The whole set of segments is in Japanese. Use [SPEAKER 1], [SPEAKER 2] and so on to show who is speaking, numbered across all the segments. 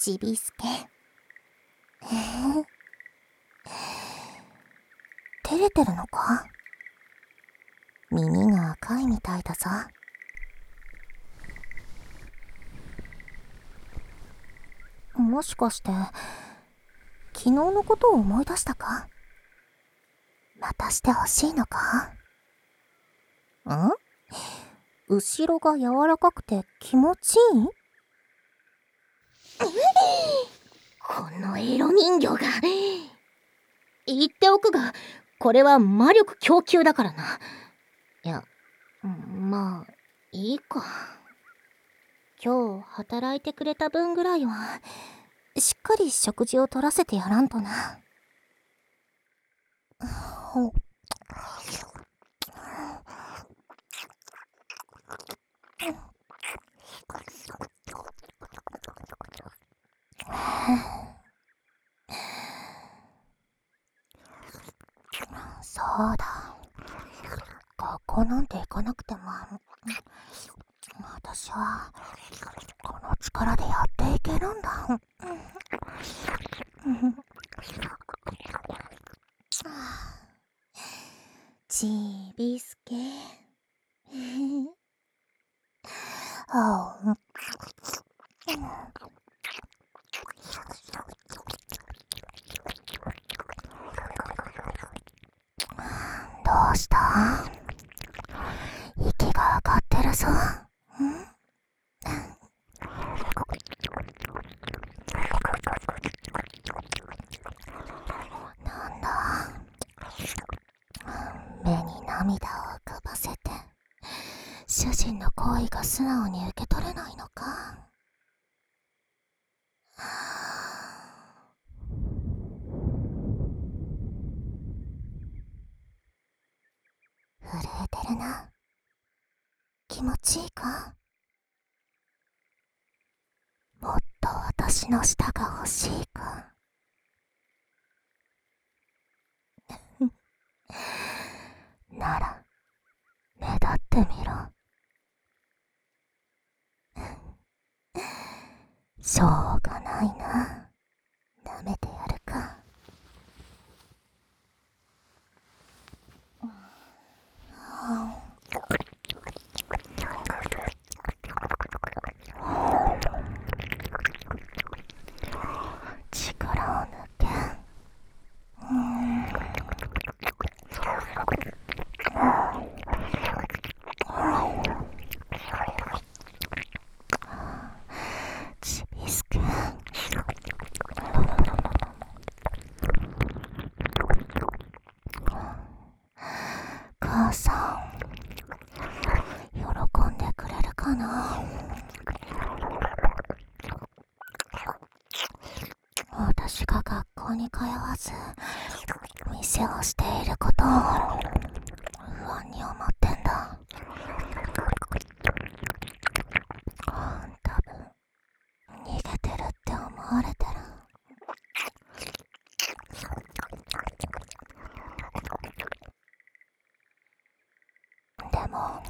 [SPEAKER 1] ちびすけ。照れてるのか？耳が赤いみたいだぞ。もしかして昨日のことを思い出したか？またしてほしいのか？後ろが柔らかくて気持ちいい？
[SPEAKER 2] このエロ人形が。言っておくが、これは魔力供給だからな。いや、まあいいか。
[SPEAKER 1] 今日働いてくれた分ぐらいはしっかり食事を取らせてやらんとな。そうだ、学校なんて行かなくても私はこの力でやっていけるんだ。ちびすけ。どうした？息が上がってるぞ。なんだ、目に涙を浮かばせて主人の行為が素直に受け取れないのか。震えてるな。気持ちいいか？もっと私の舌が欲しいか？なら目立ってみろ。しょうがないな。舐めてやるか。力を抜け。ちびすけ。母さん、喜んでくれるかな？私が学校に通わず店をしていることを不安に思ってんだ。多分逃げてるって思われてる。でも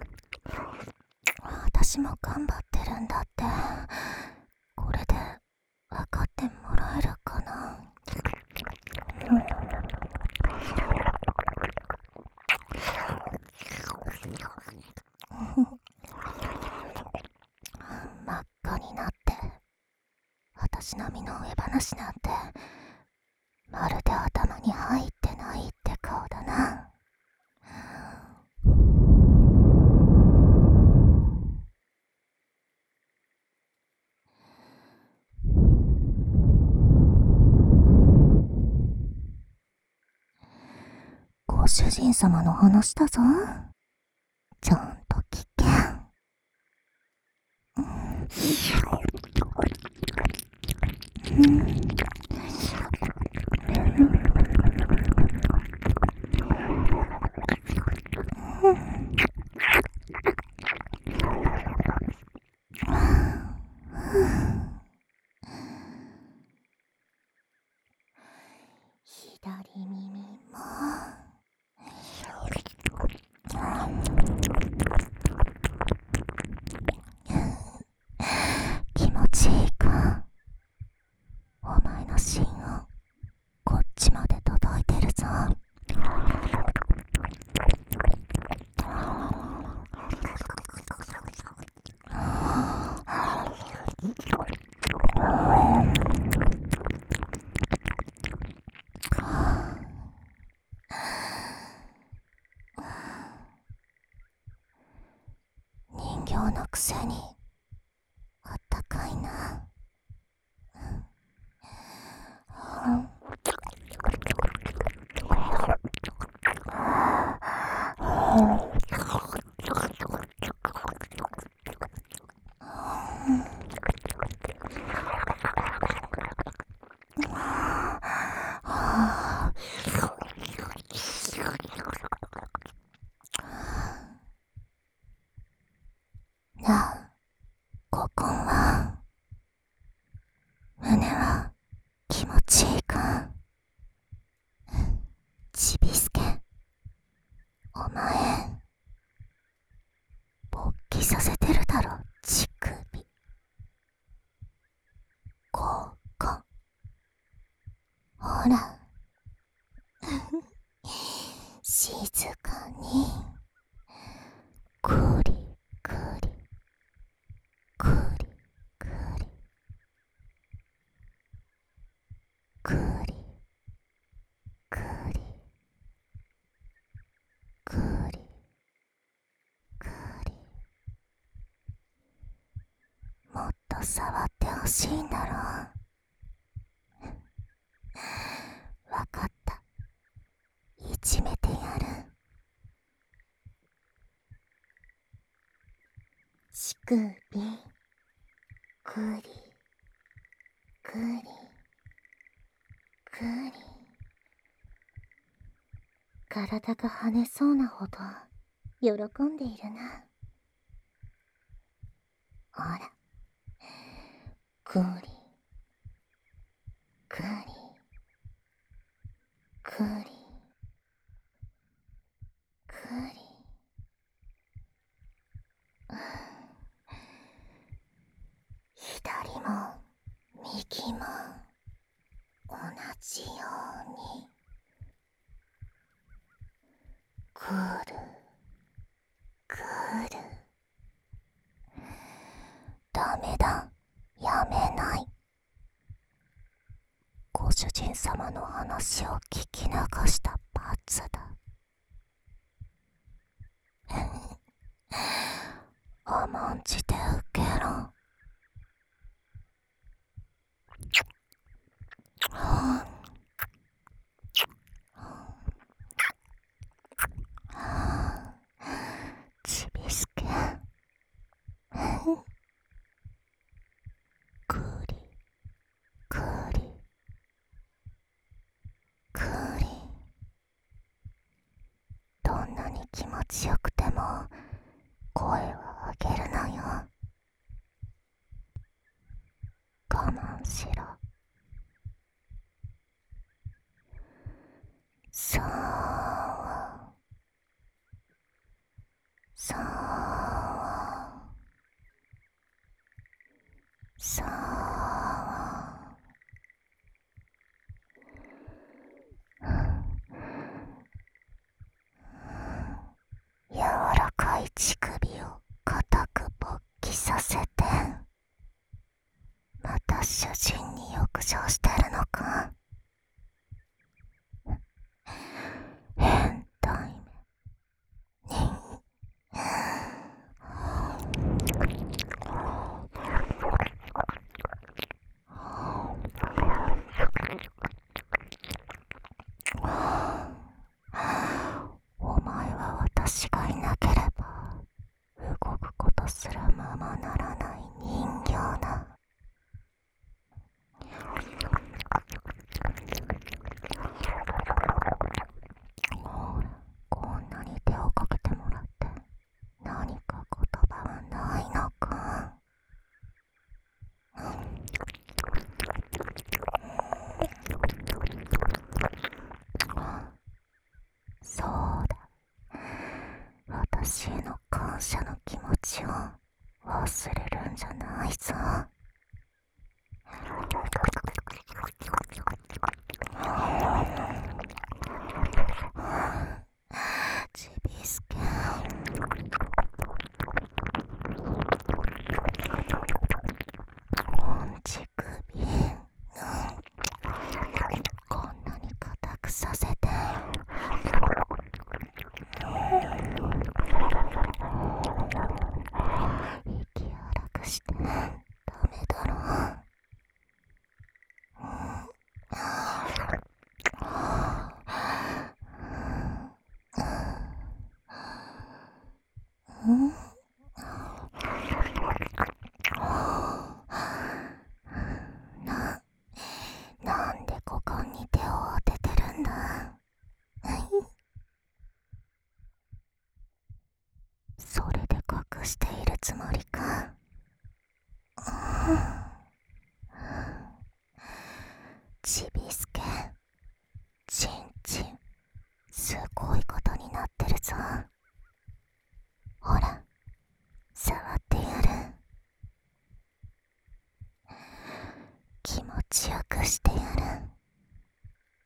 [SPEAKER 1] 私も頑張ってるんだって、これで分かってもらえるかな？真っ赤になって私並みの上話なんてまるで頭に入ってないって顔だな。ご主人様の話だぞ。ちゃんと聞け。左耳も気持ちいいか？ ほら静かにくりくりくりくりくりくりくりくり、もっと触ってほしいんだろう。わかった、いじめてやる。乳首くりくりくり、体が跳ねそうなほど喜んでいるな。ほら、くりくりくりくり、左も右も同じようにくるくる。ダメだ、やめない。ご主人様の話を聞き流した罰だ。甘んじて受けろ。ちびすけくりくりくり、どんなに気持ちよくても声は上げるなよ。我慢しろ。そうそうそう、柔らかい乳首を固く勃起させて、また主人に浴場してるのか。変態めにお前は私がいなければ動くことすらままならない人形だ。ほら、こんなに手をかけてもらって何か言葉はないのか。そうだ、私への感謝の気持ちを忘れるんじゃないぞ。ちびすけ、乳首、こんなに固くさせて、息荒くしてダメだろ。なんで股間に手を当ててるんだ。それで隠しているつもりか。ちびすけ、ちんちん、すごいことになってるぞ。ほら、触ってやる。気持ちよくしてやる。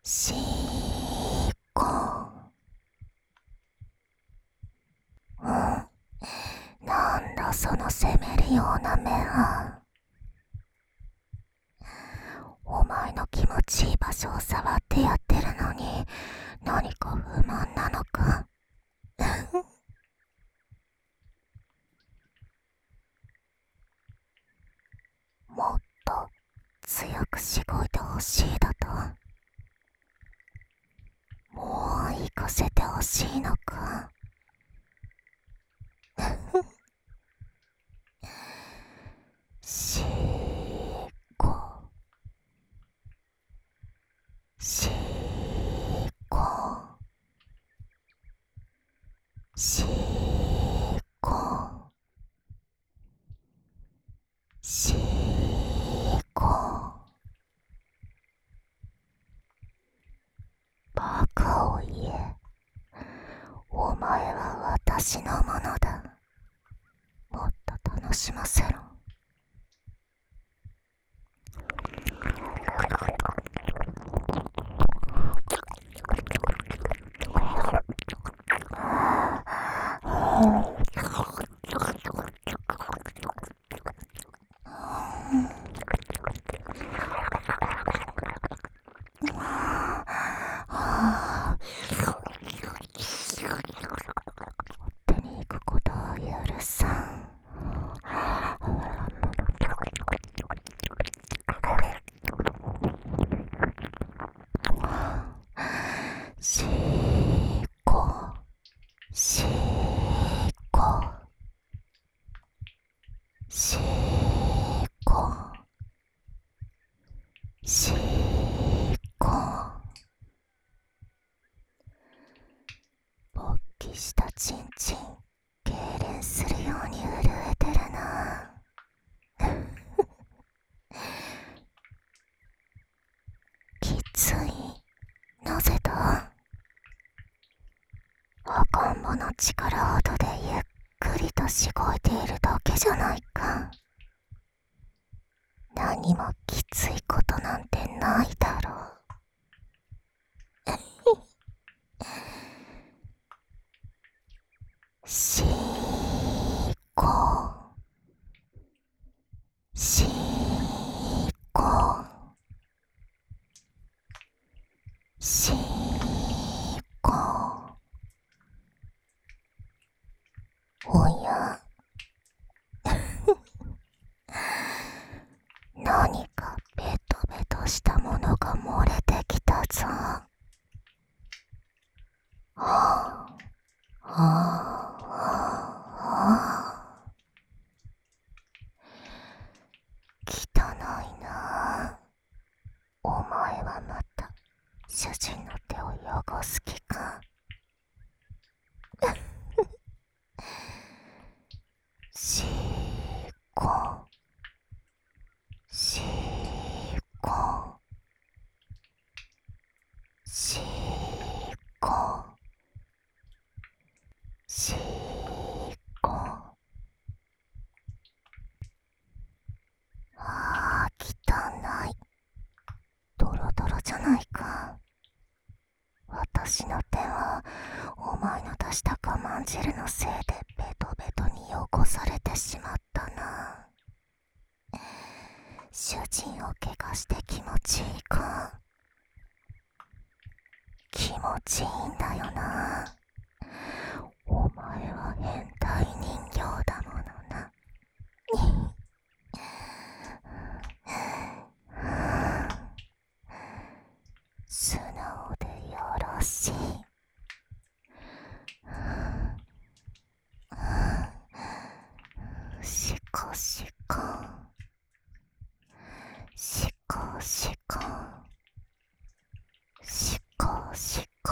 [SPEAKER 1] しーこ。なんだその責めるような目は。お前の気持ちいい場所を触ってやってるのに何か不満なのか。もっと強くしごいてほしいだと。もう行かせてほしいのか。しーこ。しーこ。しーこ。しーこ。バカを言え。お前は私のものだ。もっと楽しませろ。手に行くことを許さん。しーこ。しーこ。しーこ。しーこ。勃起したチンチン痙攣するように震えてるな。きつい。なぜだ。赤ん坊の力ほどでゆっくりとしごいているだけじゃないか。何もきついことなんてないだろう。しーこ。しーこ。しーこ。おや。何かベトベトしたものが漏れてきたぞ。はあ、はあ、はあ。汚いな。お前はまた主人の手を汚す気か。しーこ。しーこ。しーこ。しーこ。ああ、汚い。ドロドロじゃないか。私の手はお前の出した我慢汁のせいでベトベトに汚されてしまったな。主人を怪我して気持ちいいか。気持ちいいんだよな。お前は変態人形だものな。素直でよろしい。しこしこ。しこしこ。しこしこ。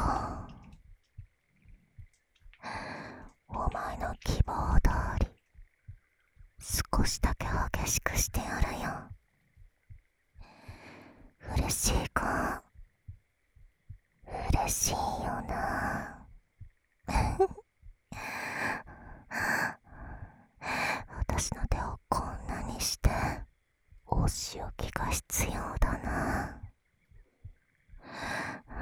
[SPEAKER 1] お前の希望通り少しだけ激しくしてやるよ。嬉しいか。嬉しいよな。私の手をこんなにしてお仕置きが必要だな。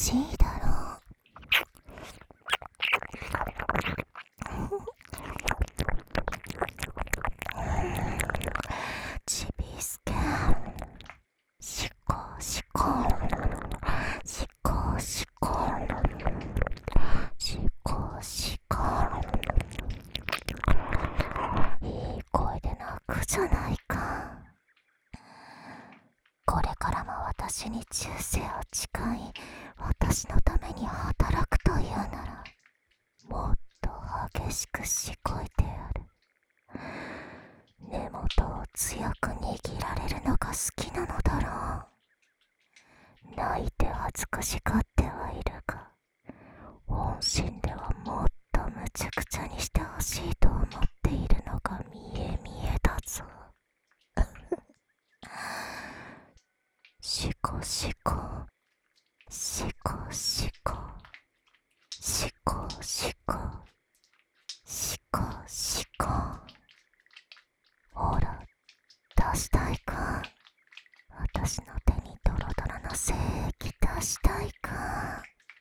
[SPEAKER 1] ちいいだろちびすけ、しこしこしこしこしこしこ、いい声で泣くじゃないか。これからも私に忠誠を誓い、私のために働くというなら、もっと激しくしこいてやる。根元を強く握られるのが好きなのだろう。泣いて恥ずかしがってはいるが、本心ではもっとむちゃくちゃにしてほしいと思っているのが見え見えだぞ。しこしこしこしこしこしこしこしこ、ほら出したいか。私の手にドロドロの精液出したいか。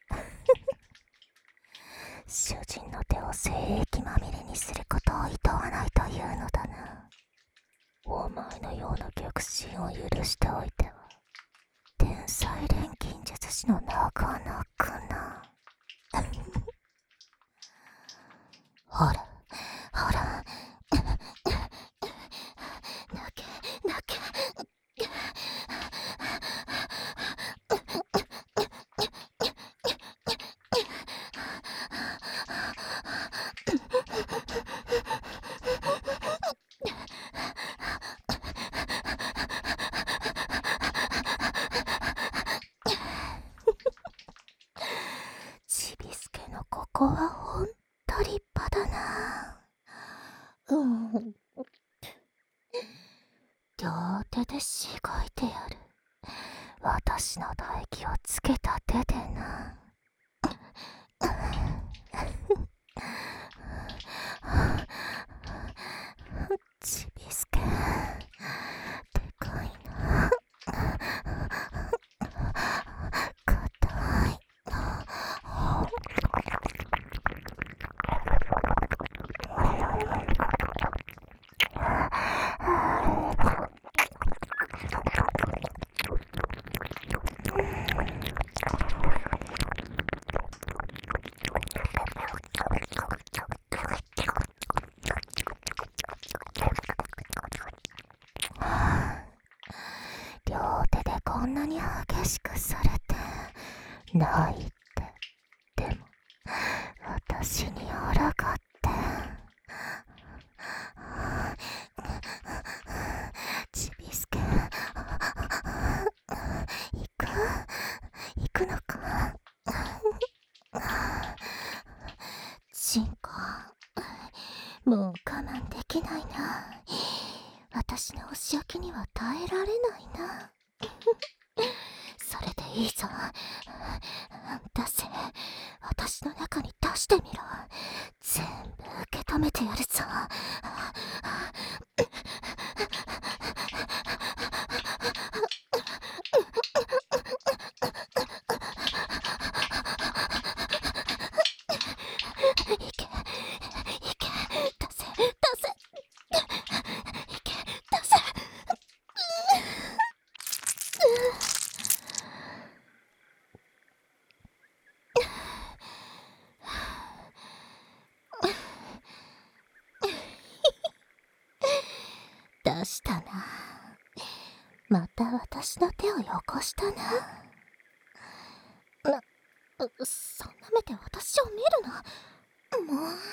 [SPEAKER 1] 主人の手を精液まみれにすることを厭わないというのだな。お前のような逆進を許しておいては天才錬金術師の名が泣くな。ほらほら泣け泣け。ちびすけのここはほんと立派だな。両手でしごいてやる。私の唾液をつけた手でな。ちびすけ、でかいな。硬い。両手でこんなに激しくされてないって。でも私にあらがって。ちびすけ、行くのか。ちんこ、もう我慢できないな。私のお仕置きには耐えられないな。それでいいぞ。出せ。私の中に出してみろ。全部受け止めてやるぞ。いけいけ、出せ出せ、いけ出せ。出したな。また私の手をよこしたな。そんな目で私を見るな。もう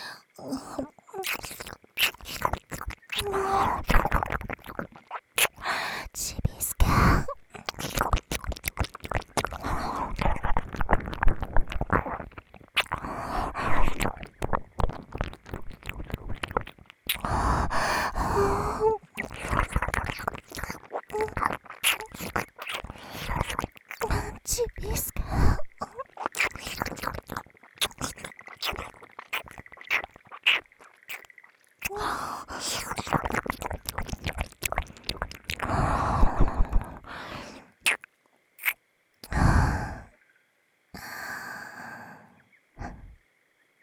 [SPEAKER 1] ちびすけ、ちびすけ、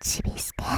[SPEAKER 1] ちびすけ、